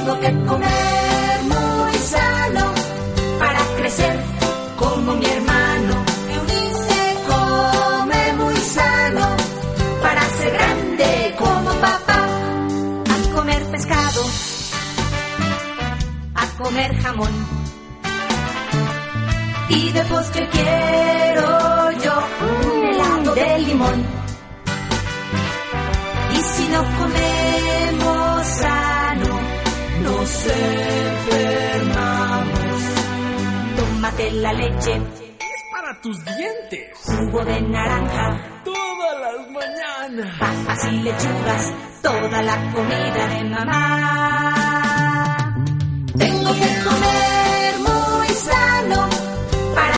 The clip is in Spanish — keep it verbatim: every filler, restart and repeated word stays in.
Tengo que comer muy sano para crecer como mi hermano. Eunice come muy sano para ser grande como papá. A comer pescado, a comer jamón, y de postre quiero yo un helado de limón. Y si no comemos sano, nos enfermamos. Tómate la leche, es para tus dientes. Jugo de naranja, todas las mañanas. Papas y lechugas, toda la comida de mamá. Tengo que comer